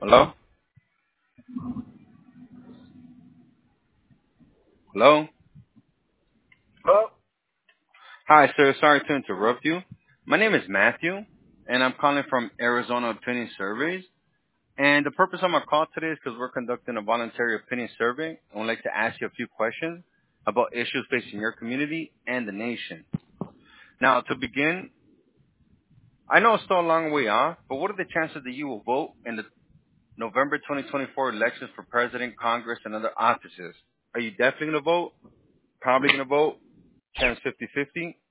Hello? Hello? Oh, Hi, sir. Sorry to interrupt you. My name is Matthew, and I'm calling from Arizona Opinion Surveys. And the purpose of my call today is because we're conducting a voluntary opinion survey. I would like to ask you a few questions about issues facing your community and the nation. Now, to begin, I know it's still a long way off, but what are the chances that you will vote in the November 2024 elections for president, Congress, and other offices? Are you definitely going to vote? Probably going to vote? Chance 50-50?